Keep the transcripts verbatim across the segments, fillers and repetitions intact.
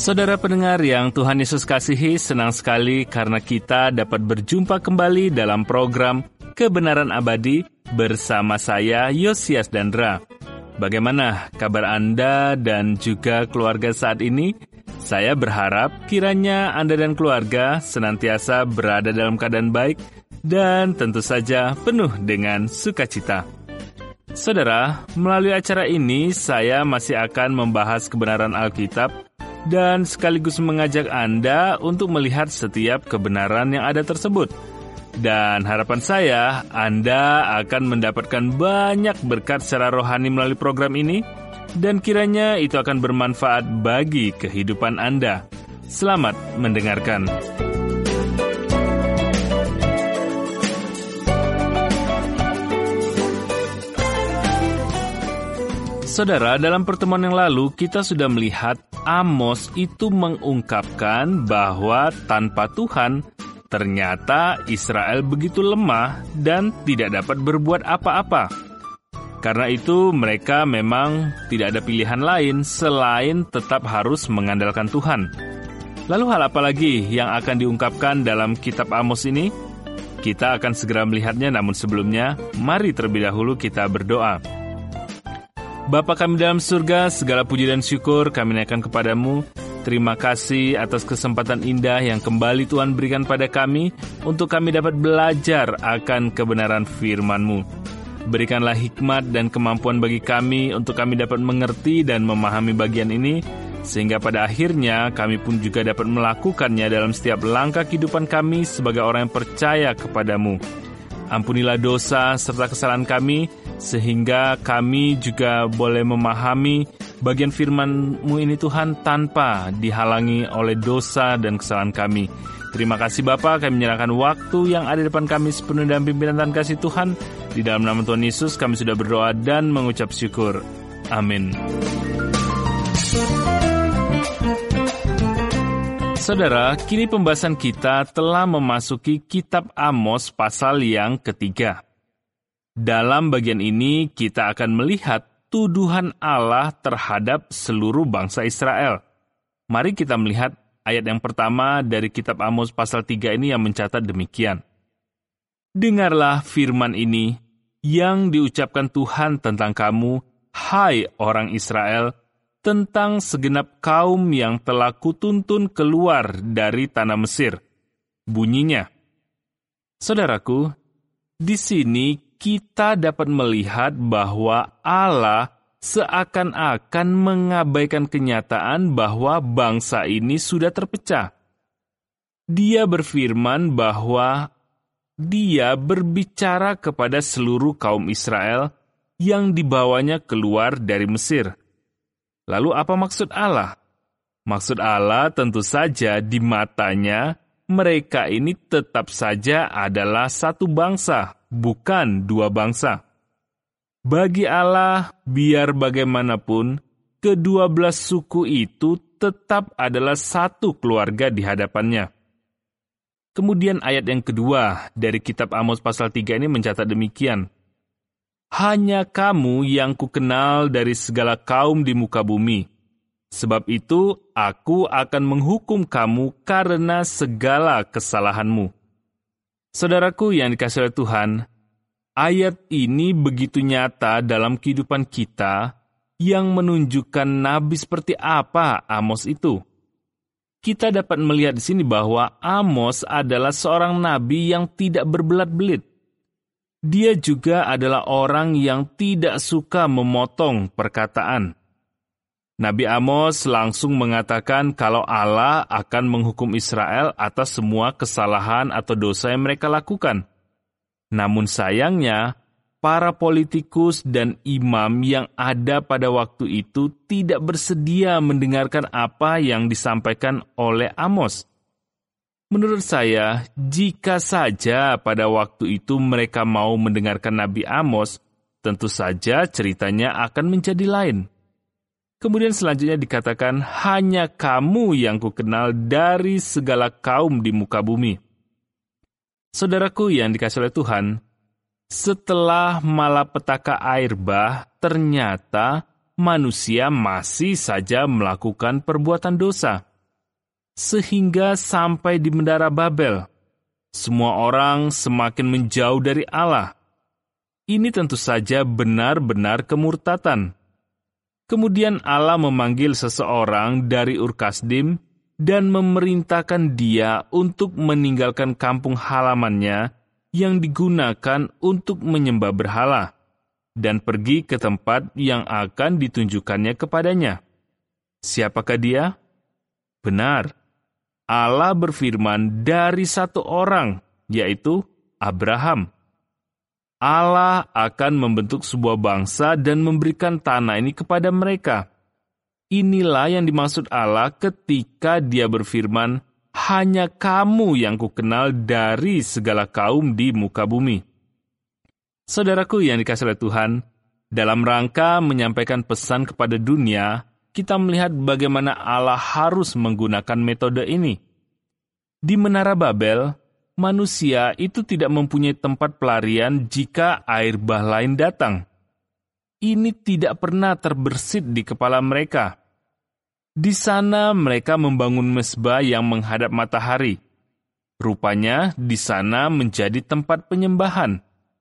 Saudara pendengar yang Tuhan Yesus kasihi, senang sekali karena kita dapat berjumpa kembali dalam program Kebenaran Abadi bersama saya, Yosias Dandra. Bagaimana kabar Anda dan juga keluarga saat ini? Saya berharap kiranya Anda dan keluarga senantiasa berada dalam keadaan baik dan tentu saja penuh dengan sukacita. Saudara, melalui acara ini saya masih akan membahas kebenaran Alkitab dan sekaligus mengajak Anda untuk melihat setiap kebenaran yang ada tersebut. Dan harapan saya, Anda akan mendapatkan banyak berkat secara rohani melalui program ini, dan kiranya itu akan bermanfaat bagi kehidupan Anda. Selamat mendengarkan. Saudara, dalam pertemuan yang lalu kita sudah melihat Amos itu mengungkapkan bahwa tanpa Tuhan, ternyata Israel begitu lemah dan tidak dapat berbuat apa-apa. Karena itu mereka memang tidak ada pilihan lain selain tetap harus mengandalkan Tuhan. Lalu hal apa lagi yang akan diungkapkan dalam kitab Amos ini? Kita akan segera melihatnya, namun sebelumnya, mari terlebih dahulu kita berdoa. Bapa kami dalam surga, segala puji dan syukur kami naikkan kepadamu. Terima kasih atas kesempatan indah yang kembali Tuhan berikan pada kami untuk kami dapat belajar akan kebenaran firman-Mu. Berikanlah hikmat dan kemampuan bagi kami untuk kami dapat mengerti dan memahami bagian ini, sehingga pada akhirnya kami pun juga dapat melakukannya dalam setiap langkah kehidupan kami sebagai orang yang percaya kepadamu. Ampunilah dosa serta kesalahan kami, sehingga kami juga boleh memahami bagian firman-Mu ini Tuhan tanpa dihalangi oleh dosa dan kesalahan kami. Terima kasih Bapa, kami menyerahkan waktu yang ada di depan kami sepenuh dalam pimpinan dan kasih Tuhan. Di dalam nama Tuhan Yesus kami sudah berdoa dan mengucap syukur. Amin. Saudara, kini pembahasan kita telah memasuki kitab Amos pasal yang ketiga. Dalam bagian ini kita akan melihat tuduhan Allah terhadap seluruh bangsa Israel. Mari kita melihat ayat yang pertama dari kitab Amos pasal tiga ini yang mencatat demikian. Dengarlah firman ini yang diucapkan Tuhan tentang kamu, hai orang Israel, tentang segenap kaum yang telah kutuntun keluar dari tanah Mesir. Bunyinya, saudaraku, di sini kita dapat melihat bahwa Allah seakan-akan mengabaikan kenyataan bahwa bangsa ini sudah terpecah. Dia berfirman bahwa Dia berbicara kepada seluruh kaum Israel yang dibawanya keluar dari Mesir. Lalu apa maksud Allah? Maksud Allah tentu saja di matanya mereka ini tetap saja adalah satu bangsa, bukan dua bangsa. Bagi Allah, biar bagaimanapun, kedua belas suku itu tetap adalah satu keluarga di hadapannya. Kemudian ayat yang kedua dari kitab Amos pasal tiga ini mencatat demikian. Hanya kamu yang kukenal dari segala kaum di muka bumi. Sebab itu, aku akan menghukum kamu karena segala kesalahanmu. Saudaraku yang dikasihi oleh Tuhan, ayat ini begitu nyata dalam kehidupan kita yang menunjukkan nabi seperti apa Amos itu. Kita dapat melihat di sini bahwa Amos adalah seorang nabi yang tidak berbelat-belit. Dia juga adalah orang yang tidak suka memotong perkataan. Nabi Amos langsung mengatakan kalau Allah akan menghukum Israel atas semua kesalahan atau dosa yang mereka lakukan. Namun sayangnya, para politikus dan imam yang ada pada waktu itu tidak bersedia mendengarkan apa yang disampaikan oleh Amos. Menurut saya, jika saja pada waktu itu mereka mau mendengarkan Nabi Amos, tentu saja ceritanya akan menjadi lain. Kemudian selanjutnya dikatakan, hanya kamu yang kukenal dari segala kaum di muka bumi. Saudaraku yang dikasihi oleh Tuhan, setelah malapetaka air bah, ternyata manusia masih saja melakukan perbuatan dosa. sehingga sampai di menara Babel. Semua orang semakin menjauh dari Allah. Ini tentu saja benar-benar kemurtatan. Kemudian Allah memanggil seseorang dari Ur Kasdim dan memerintahkan dia untuk meninggalkan kampung halamannya yang digunakan untuk menyembah berhala dan pergi ke tempat yang akan ditunjukkannya kepadanya. Siapakah dia? Benar, Allah berfirman dari satu orang, yaitu Abraham. Allah akan membentuk sebuah bangsa dan memberikan tanah ini kepada mereka. Inilah yang dimaksud Allah ketika Dia berfirman, hanya kamu yang kukenal dari segala kaum di muka bumi. Saudaraku yang dikasihi oleh Tuhan, dalam rangka menyampaikan pesan kepada dunia, kita melihat bagaimana Allah harus menggunakan metode ini. Di Menara Babel, manusia itu tidak mempunyai tempat pelarian jika air bah lain datang. Ini tidak pernah terbersit di kepala mereka. Di sana mereka membangun mezbah yang menghadap matahari. Rupanya di sana menjadi tempat penyembahan.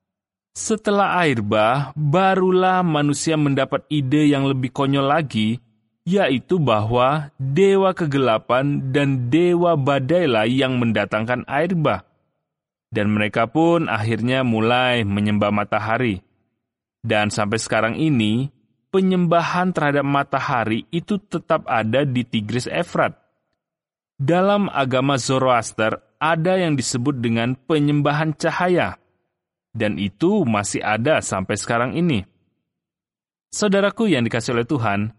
Setelah air bah, barulah manusia mendapat ide yang lebih konyol lagi, yaitu bahwa dewa kegelapan dan dewa badailah yang mendatangkan air bah. Dan mereka pun akhirnya mulai menyembah matahari. Dan sampai sekarang ini, penyembahan terhadap matahari itu tetap ada di Tigris Efrat. Dalam agama Zoroaster, ada yang disebut dengan penyembahan cahaya. Dan itu masih ada sampai sekarang ini. Saudaraku yang dikasihi oleh Tuhan,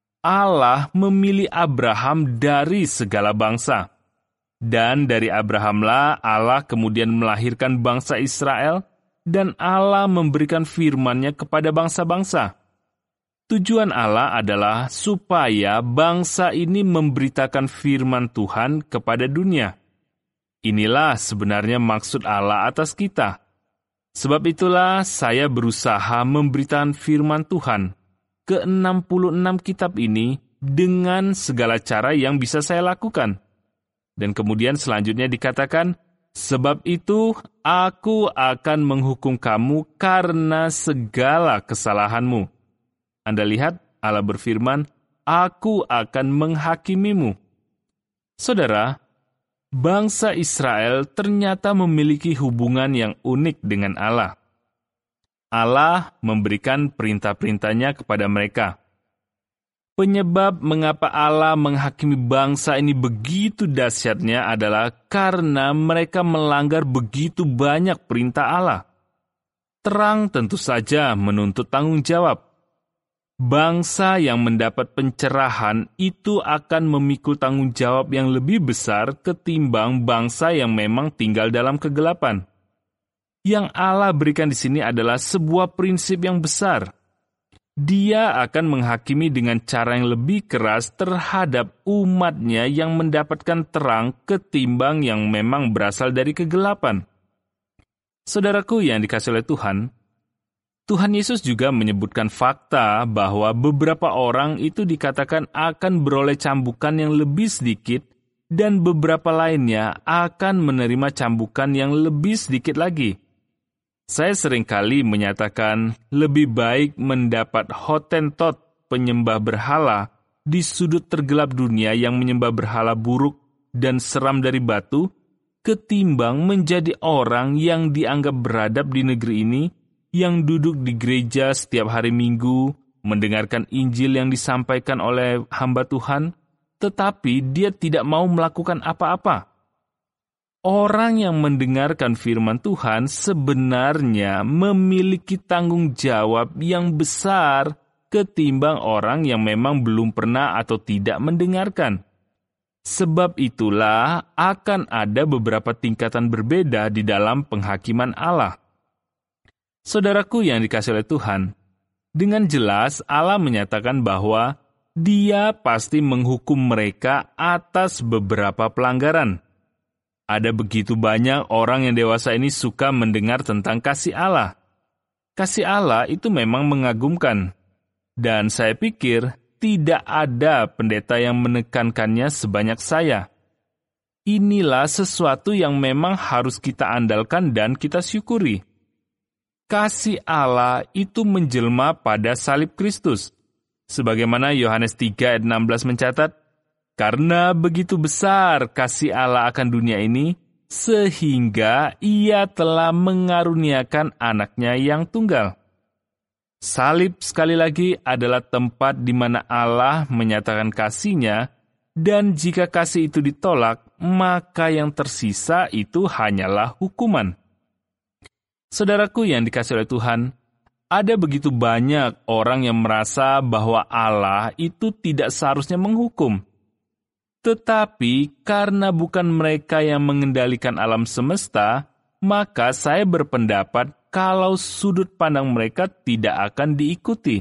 Allah memilih Abraham dari segala bangsa. Dan dari Abrahamlah Allah kemudian melahirkan bangsa Israel, dan Allah memberikan firman-Nya kepada bangsa-bangsa. Tujuan Allah adalah supaya bangsa ini memberitakan firman Tuhan kepada dunia. Inilah sebenarnya maksud Allah atas kita. Sebab itulah saya berusaha memberitakan firman Tuhan ke enam puluh enam kitab ini dengan segala cara yang bisa saya lakukan. Dan kemudian selanjutnya dikatakan, sebab itu aku akan menghukum kamu karena segala kesalahanmu. Anda lihat, Allah berfirman, aku akan menghakimimu. Saudara, bangsa Israel ternyata memiliki hubungan yang unik dengan Allah. Allah memberikan perintah-perintahnya kepada mereka. Penyebab mengapa Allah menghakimi bangsa ini begitu dahsyatnya adalah karena mereka melanggar begitu banyak perintah Allah. Terang tentu saja menuntut tanggung jawab. Bangsa yang mendapat pencerahan itu akan memikul tanggung jawab yang lebih besar ketimbang bangsa yang memang tinggal dalam kegelapan. Yang Allah berikan di sini adalah sebuah prinsip yang besar. Dia akan menghakimi dengan cara yang lebih keras terhadap umat-Nya yang mendapatkan terang ketimbang yang memang berasal dari kegelapan. Saudaraku yang dikasihi oleh Tuhan, Tuhan Yesus juga menyebutkan fakta bahwa beberapa orang itu dikatakan akan beroleh cambukan yang lebih sedikit dan beberapa lainnya akan menerima cambukan yang lebih sedikit lagi. Saya seringkali menyatakan lebih baik mendapat Hottentot penyembah berhala di sudut tergelap dunia yang menyembah berhala buruk dan seram dari batu, ketimbang menjadi orang yang dianggap beradab di negeri ini, yang duduk di gereja setiap hari Minggu, mendengarkan Injil yang disampaikan oleh hamba Tuhan, tetapi dia tidak mau melakukan apa-apa. Orang yang mendengarkan firman Tuhan sebenarnya memiliki tanggung jawab yang besar ketimbang orang yang memang belum pernah atau tidak mendengarkan. Sebab itulah akan ada beberapa tingkatan berbeda di dalam penghakiman Allah. Saudaraku yang dikasihi oleh Tuhan, dengan jelas Allah menyatakan bahwa Dia pasti menghukum mereka atas beberapa pelanggaran. Ada begitu banyak orang yang dewasa ini suka mendengar tentang kasih Allah. Kasih Allah itu memang mengagumkan. Dan saya pikir tidak ada pendeta yang menekankannya sebanyak saya. inilah sesuatu yang memang harus kita andalkan dan kita syukuri. Kasih Allah itu menjelma pada salib Kristus. Sebagaimana Yohanes tiga ayat enam belas mencatat, karena begitu besar kasih Allah akan dunia ini, sehingga Ia telah mengaruniakan anaknya yang tunggal. Salib sekali lagi adalah tempat di mana Allah menyatakan kasih-Nya, dan jika kasih itu ditolak, maka yang tersisa itu hanyalah hukuman. Saudaraku yang dikasihi oleh Tuhan, ada begitu banyak orang yang merasa bahwa Allah itu tidak seharusnya menghukum. Tetapi karena bukan mereka yang mengendalikan alam semesta, maka saya berpendapat kalau sudut pandang mereka tidak akan diikuti.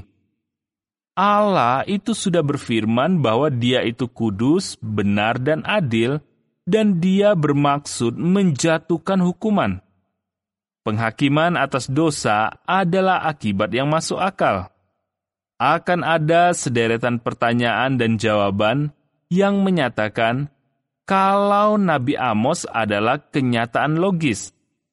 Allah itu sudah berfirman bahwa Dia itu kudus, benar, dan adil, dan Dia bermaksud menjatuhkan hukuman. Penghakiman atas dosa adalah akibat yang masuk akal. Akan ada sederetan pertanyaan dan jawaban yang menyatakan kalau Nabi Amos adalah kenyataan logis.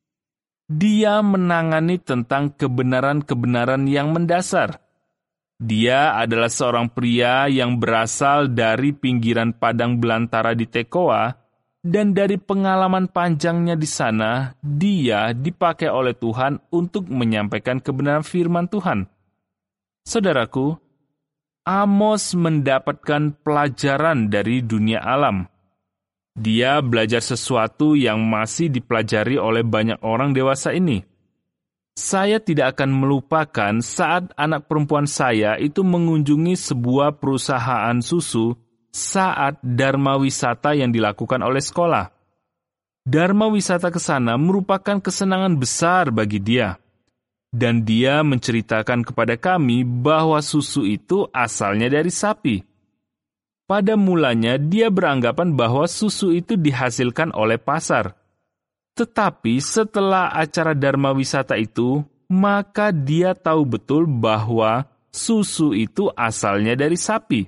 Dia menangani tentang kebenaran-kebenaran yang mendasar. Dia adalah seorang pria yang berasal dari pinggiran padang belantara di Tekoa, dan dari pengalaman panjangnya di sana, dia dipakai oleh Tuhan untuk menyampaikan kebenaran firman Tuhan. Saudaraku, Amos mendapatkan pelajaran dari dunia alam. Dia belajar sesuatu yang masih dipelajari oleh banyak orang dewasa ini. Saya tidak akan melupakan saat anak perempuan saya itu mengunjungi sebuah perusahaan susu saat Dharma Wisata yang dilakukan oleh sekolah. Dharma Wisata ke sana merupakan kesenangan besar bagi dia. Dan dia menceritakan kepada kami bahwa susu itu asalnya dari sapi. Pada mulanya dia beranggapan bahwa susu itu dihasilkan oleh pasar. Tetapi setelah acara Dharma Wisata itu, maka dia tahu betul bahwa susu itu asalnya dari sapi.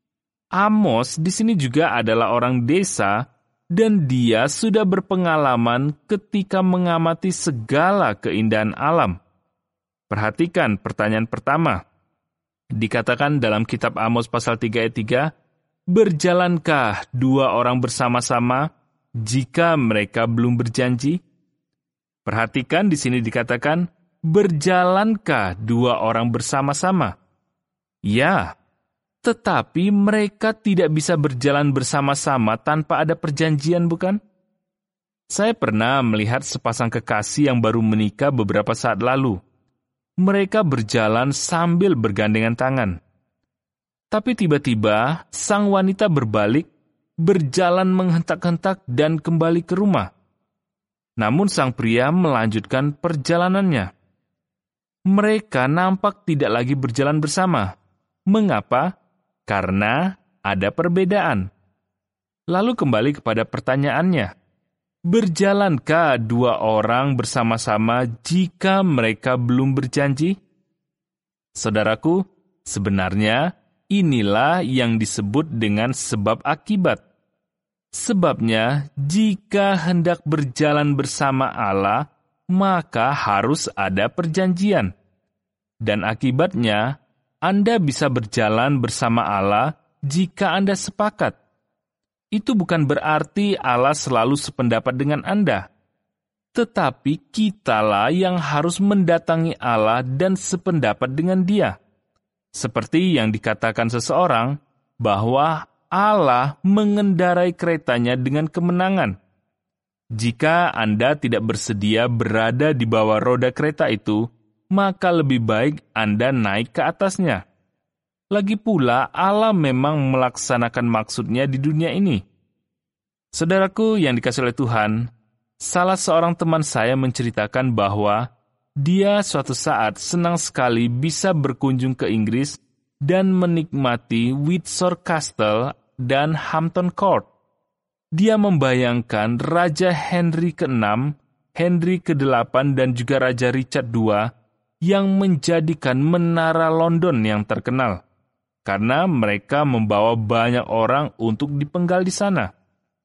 Amos di sini juga adalah orang desa, dan dia sudah berpengalaman ketika mengamati segala keindahan alam. Perhatikan pertanyaan pertama. Dikatakan dalam kitab Amos pasal tiga ayat tiga, berjalankah dua orang bersama-sama jika mereka belum berjanji? Perhatikan di sini dikatakan, berjalankah dua orang bersama-sama? Ya, tetapi mereka tidak bisa berjalan bersama-sama tanpa ada perjanjian, bukan? Saya pernah melihat sepasang kekasih yang baru menikah beberapa saat lalu. Mereka berjalan sambil bergandengan tangan. Tapi tiba-tiba, sang wanita berbalik, berjalan menghentak-hentak dan kembali ke rumah. Namun sang pria melanjutkan perjalanannya. Mereka nampak tidak lagi berjalan bersama. Mengapa? Karena ada perbedaan. Lalu kembali kepada pertanyaannya. Berjalankah dua orang bersama-sama jika mereka belum berjanji? Saudaraku, sebenarnya inilah yang disebut dengan sebab akibat. Sebabnya, jika hendak berjalan bersama Allah, maka harus ada perjanjian. Dan akibatnya, Anda bisa berjalan bersama Allah jika Anda sepakat. Itu bukan berarti Allah selalu sependapat dengan Anda. Tetapi kitalah yang harus mendatangi Allah dan sependapat dengan Dia. Seperti yang dikatakan seseorang, bahwa Allah mengendarai keretanya dengan kemenangan. Jika Anda tidak bersedia berada di bawah roda kereta itu, maka lebih baik Anda naik ke atasnya. Lagi pula, Allah memang melaksanakan maksudnya di dunia ini. Saudaraku yang dikasihi oleh Tuhan, salah seorang teman saya menceritakan bahwa dia suatu saat senang sekali bisa berkunjung ke Inggris dan menikmati Windsor Castle dan Hampton Court. Dia membayangkan Raja Henry keenam, Henry kedelapan, dan juga Raja Richard kedua yang menjadikan menara London yang terkenal, karena mereka membawa banyak orang untuk dipenggal di sana.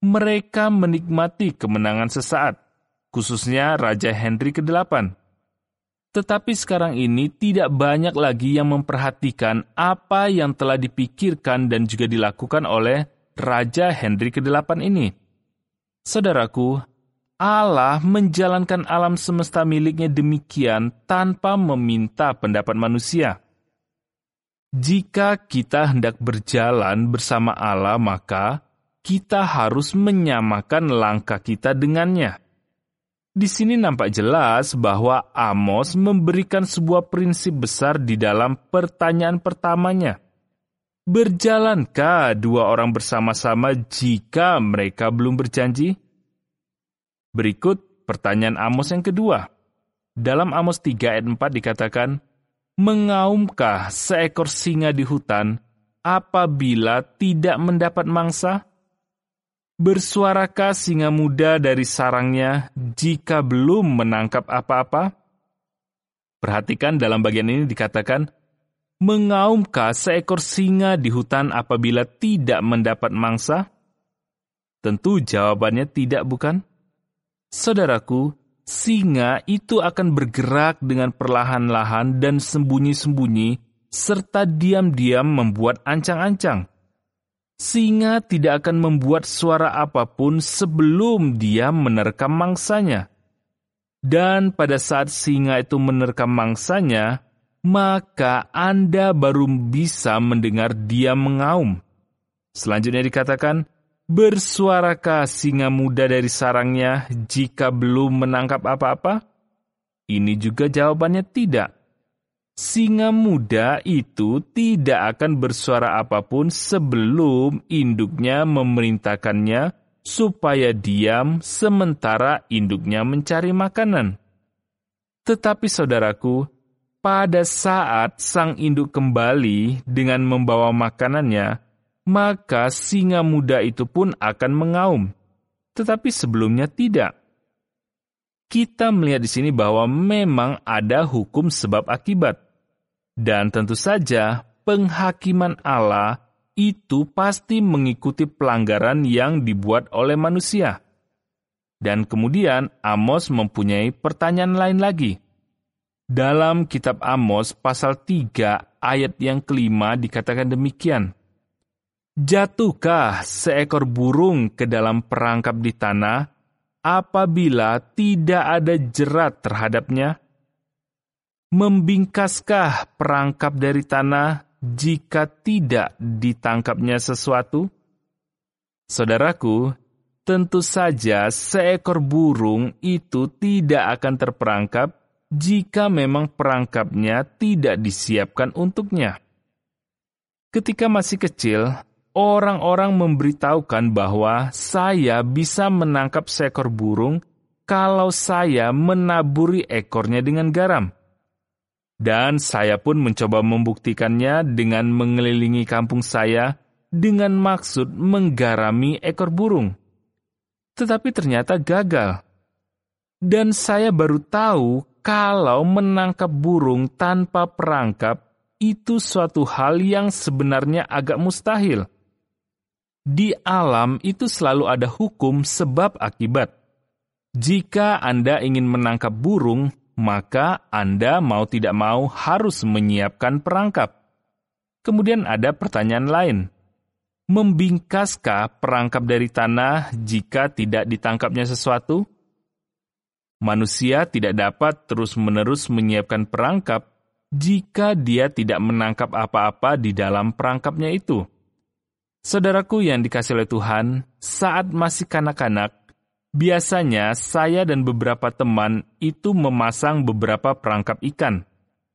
mereka menikmati kemenangan sesaat, khususnya Raja Henry kedelapan. Tetapi sekarang ini tidak banyak lagi yang memperhatikan apa yang telah dipikirkan dan juga dilakukan oleh Raja Henry kedelapan ini. Saudaraku, Allah menjalankan alam semesta miliknya demikian tanpa meminta pendapat manusia. Jika kita hendak berjalan bersama Allah, maka kita harus menyamakan langkah kita dengannya. Di sini nampak jelas bahwa Amos memberikan sebuah prinsip besar di dalam pertanyaan pertamanya. Berjalankah dua orang bersama-sama jika mereka belum berjanji? Berikut pertanyaan Amos yang kedua. Dalam Amos tiga ayat empat dikatakan, mengaumkah seekor singa di hutan apabila tidak mendapat mangsa? Bersuarakah singa muda dari sarangnya jika belum menangkap apa-apa? Perhatikan dalam bagian ini dikatakan, mengaumkah seekor singa di hutan apabila tidak mendapat mangsa? Tentu jawabannya tidak, bukan? Saudaraku, singa itu akan bergerak dengan perlahan-lahan dan sembunyi-sembunyi, serta diam-diam membuat ancang-ancang. Singa tidak akan membuat suara apapun sebelum dia menerkam mangsanya. Dan pada saat singa itu menerkam mangsanya, maka Anda baru bisa mendengar dia mengaum. Selanjutnya dikatakan, bersuarakah singa muda dari sarangnya jika belum menangkap apa-apa? Ini juga jawabannya tidak. Singa muda itu tidak akan bersuara apapun sebelum induknya memerintahkannya supaya diam sementara induknya mencari makanan. Tetapi saudaraku, pada saat sang induk kembali dengan membawa makanannya, maka singa muda itu pun akan mengaum. Tetapi sebelumnya tidak. Kita melihat di sini bahwa memang ada hukum sebab akibat. Dan tentu saja, penghakiman Allah itu pasti mengikuti pelanggaran yang dibuat oleh manusia. Dan kemudian Amos mempunyai pertanyaan lain lagi. Dalam kitab Amos pasal tiga ayat yang kelima dikatakan demikian. Jatuhkah seekor burung ke dalam perangkap di tanah apabila tidak ada jerat terhadapnya? Membingkaskah perangkap dari tanah jika tidak ditangkapnya sesuatu? Saudaraku, tentu saja seekor burung itu tidak akan terperangkap jika memang perangkapnya tidak disiapkan untuknya. Ketika masih kecil, orang-orang memberitahukan bahwa saya bisa menangkap seekor burung kalau saya menaburi ekornya dengan garam. Dan saya pun mencoba membuktikannya dengan mengelilingi kampung saya dengan maksud menggarami ekor burung. Tetapi ternyata gagal. Dan saya baru tahu kalau menangkap burung tanpa perangkap itu suatu hal yang sebenarnya agak mustahil. Di alam itu selalu ada hukum sebab akibat. Jika Anda ingin menangkap burung, maka Anda mau tidak mau harus menyiapkan perangkap. Kemudian ada pertanyaan lain. Membingkaskah perangkap dari tanah jika tidak ditangkapnya sesuatu? Manusia tidak dapat terus-menerus menyiapkan perangkap jika dia tidak menangkap apa-apa di dalam perangkapnya itu. Saudaraku yang dikasihi oleh Tuhan, saat masih kanak-kanak, biasanya saya dan beberapa teman itu memasang beberapa perangkap ikan.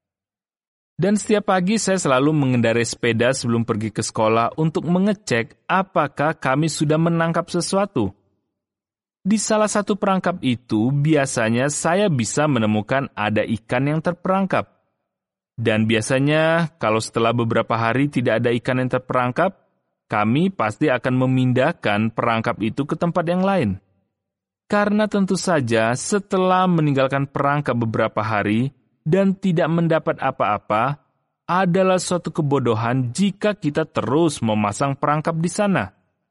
Dan setiap pagi saya selalu mengendarai sepeda sebelum pergi ke sekolah untuk mengecek apakah kami sudah menangkap sesuatu. Di salah satu perangkap itu, biasanya saya bisa menemukan ada ikan yang terperangkap. Dan biasanya, kalau setelah beberapa hari tidak ada ikan yang terperangkap, kami pasti akan memindahkan perangkap itu ke tempat yang lain. Karena tentu saja setelah meninggalkan perangkap beberapa hari dan tidak mendapat apa-apa, adalah suatu kebodohan jika kita terus memasang perangkap di sana.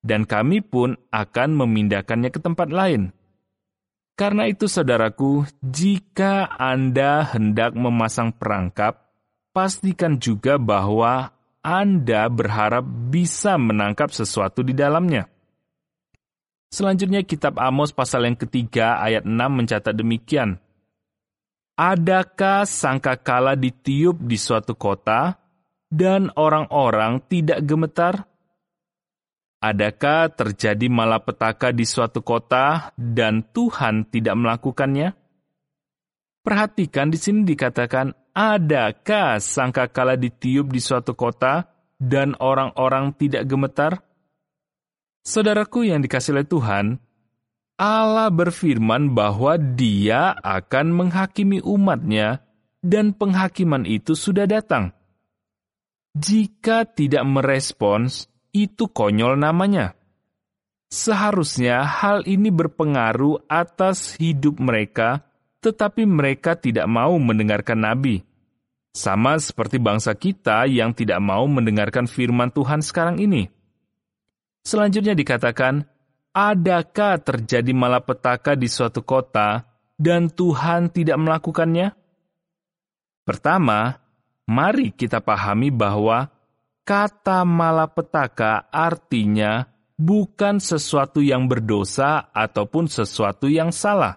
dan kami pun akan memindahkannya ke tempat lain. Karena itu, saudaraku, jika Anda hendak memasang perangkap, pastikan juga bahwa Anda berharap bisa menangkap sesuatu di dalamnya. Selanjutnya, kitab Amos pasal yang ketiga ayat enam mencatat demikian. Adakah sangkakala ditiup di suatu kota, dan orang-orang tidak gemetar? Adakah terjadi malapetaka di suatu kota dan Tuhan tidak melakukannya? Perhatikan di sini dikatakan, adakah sangkakala ditiup di suatu kota dan orang-orang tidak gemetar? Saudaraku yang dikasihi oleh Tuhan, Allah berfirman bahwa Dia akan menghakimi umat-Nya dan penghakiman itu sudah datang. Jika tidak merespons, itu konyol namanya. Seharusnya hal ini berpengaruh atas hidup mereka, tetapi mereka tidak mau mendengarkan Nabi. Sama seperti bangsa kita yang tidak mau mendengarkan firman Tuhan sekarang ini. Selanjutnya dikatakan, adakah terjadi malapetaka di suatu kota dan Tuhan tidak melakukannya? Pertama, mari kita pahami bahwa kata malapetaka artinya bukan sesuatu yang berdosa ataupun sesuatu yang salah.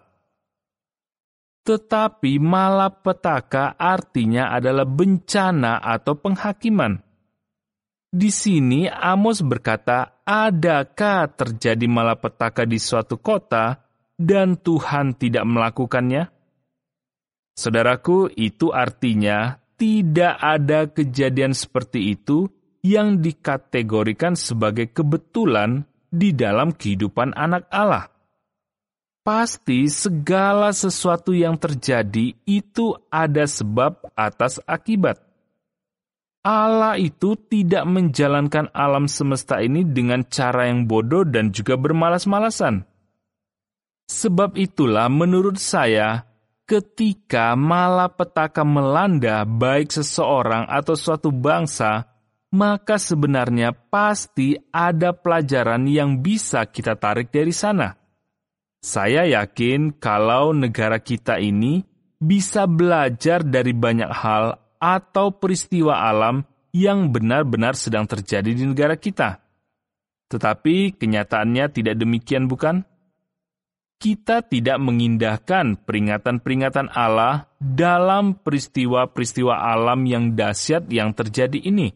Tetapi malapetaka artinya adalah bencana atau penghakiman. Di sini Amos berkata, adakah terjadi malapetaka di suatu kota dan Tuhan tidak melakukannya? Saudaraku, itu artinya tidak ada kejadian seperti itu yang dikategorikan sebagai kebetulan di dalam kehidupan anak Allah. Pasti segala sesuatu yang terjadi itu ada sebab atas akibat. Allah itu tidak menjalankan alam semesta ini dengan cara yang bodoh dan juga bermalas-malasan. Sebab itulah menurut saya, ketika malapetaka melanda baik seseorang atau suatu bangsa, maka sebenarnya pasti ada pelajaran yang bisa kita tarik dari sana. Saya yakin kalau negara kita ini bisa belajar dari banyak hal atau peristiwa alam yang benar-benar sedang terjadi di negara kita. Tetapi kenyataannya tidak demikian, bukan? Kita tidak mengindahkan peringatan-peringatan Allah dalam peristiwa-peristiwa alam yang dahsyat yang terjadi ini.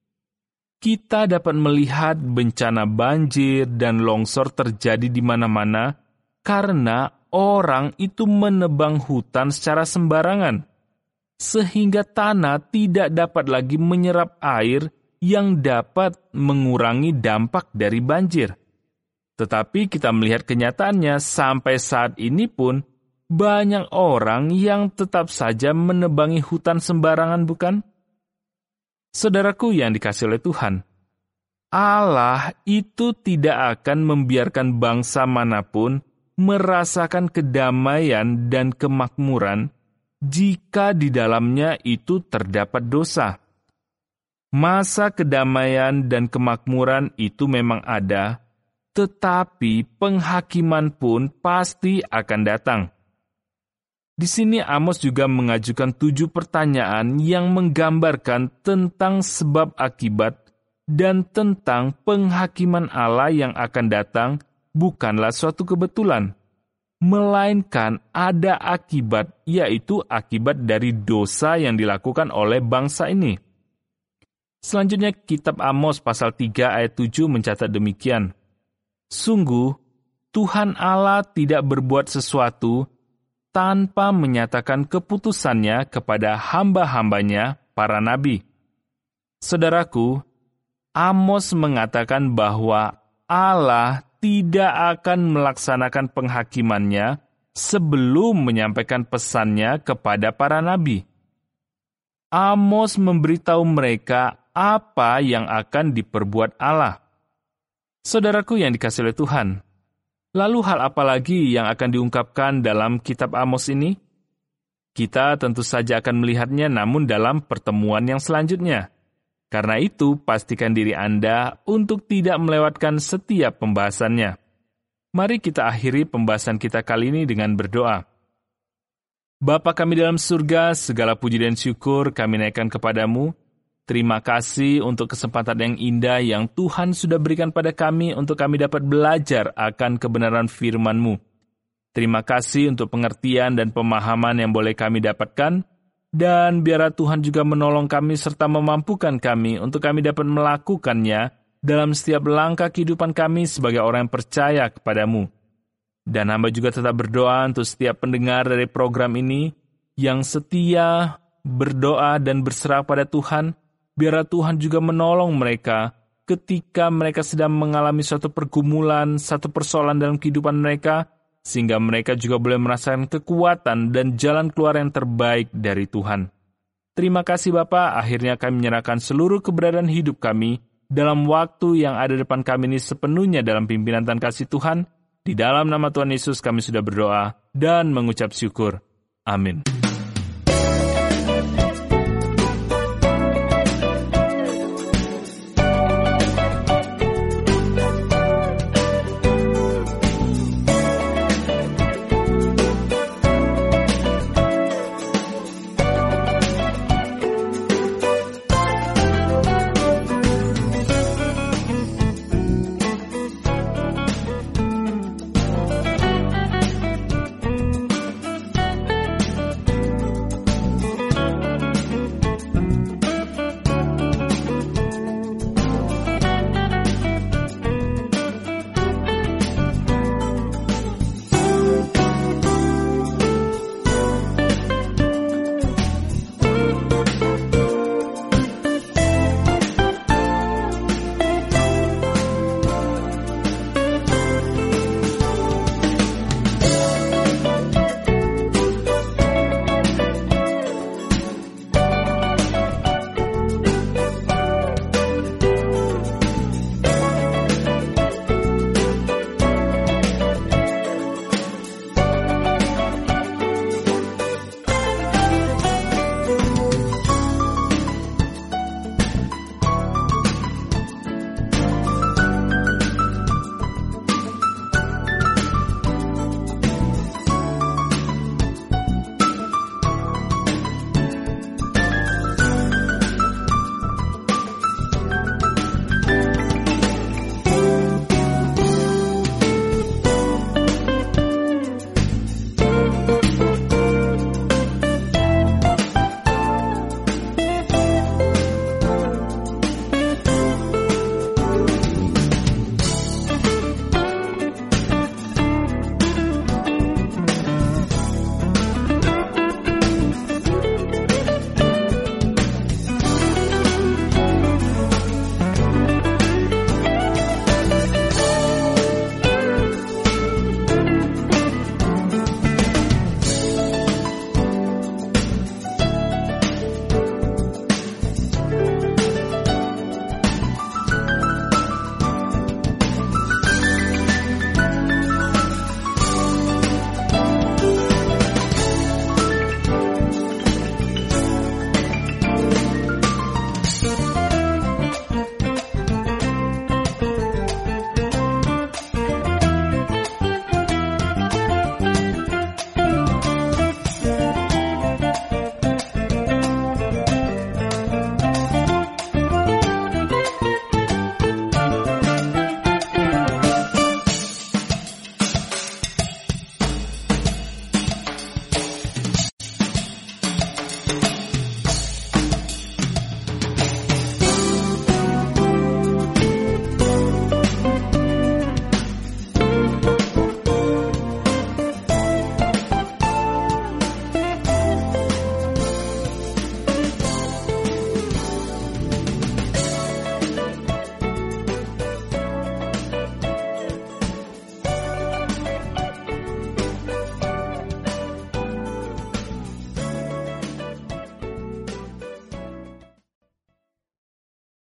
Kita dapat melihat bencana banjir dan longsor terjadi di mana-mana karena orang itu menebang hutan secara sembarangan, sehingga tanah tidak dapat lagi menyerap air yang dapat mengurangi dampak dari banjir. Tetapi kita melihat kenyataannya sampai saat ini pun banyak orang yang tetap saja menebangi hutan sembarangan, bukan? Saudaraku yang dikasihi oleh Tuhan, Allah itu tidak akan membiarkan bangsa manapun merasakan kedamaian dan kemakmuran jika di dalamnya itu terdapat dosa. Masa kedamaian dan kemakmuran itu memang ada, tetapi penghakiman pun pasti akan datang. Di sini Amos juga mengajukan tujuh pertanyaan yang menggambarkan tentang sebab akibat dan tentang penghakiman Allah yang akan datang bukanlah suatu kebetulan, melainkan ada akibat, yaitu akibat dari dosa yang dilakukan oleh bangsa ini. Selanjutnya kitab Amos pasal tiga ayat tujuh mencatat demikian. Sungguh, Tuhan Allah tidak berbuat sesuatu tanpa menyatakan keputusannya kepada hamba-hambanya, para nabi. Saudaraku, Amos mengatakan bahwa Allah tidak akan melaksanakan penghakimannya sebelum menyampaikan pesannya kepada para nabi. Amos memberitahu mereka apa yang akan diperbuat Allah. Saudaraku yang dikasihi oleh Tuhan, lalu hal apa lagi yang akan diungkapkan dalam kitab Amos ini? Kita tentu saja akan melihatnya namun dalam pertemuan yang selanjutnya. Karena itu, pastikan diri Anda untuk tidak melewatkan setiap pembahasannya. Mari kita akhiri pembahasan kita kali ini dengan berdoa. Bapa kami dalam surga, segala puji dan syukur kami naikkan kepadamu. Terima kasih untuk kesempatan yang indah yang Tuhan sudah berikan pada kami untuk kami dapat belajar akan kebenaran firman-Mu. Terima kasih untuk pengertian dan pemahaman yang boleh kami dapatkan, dan biarlah Tuhan juga menolong kami serta memampukan kami untuk kami dapat melakukannya dalam setiap langkah kehidupan kami sebagai orang yang percaya kepadamu. Dan hamba juga tetap berdoa untuk setiap pendengar dari program ini yang setia, berdoa dan berserah pada Tuhan, biarlah Tuhan juga menolong mereka ketika mereka sedang mengalami suatu pergumulan, satu persoalan dalam kehidupan mereka, sehingga mereka juga boleh merasakan kekuatan dan jalan keluar yang terbaik dari Tuhan. Terima kasih Bapa, akhirnya kami menyerahkan seluruh keberadaan hidup kami dalam waktu yang ada depan kami ini sepenuhnya dalam pimpinan dan kasih Tuhan. Di dalam nama Tuhan Yesus kami sudah berdoa dan mengucap syukur. Amin.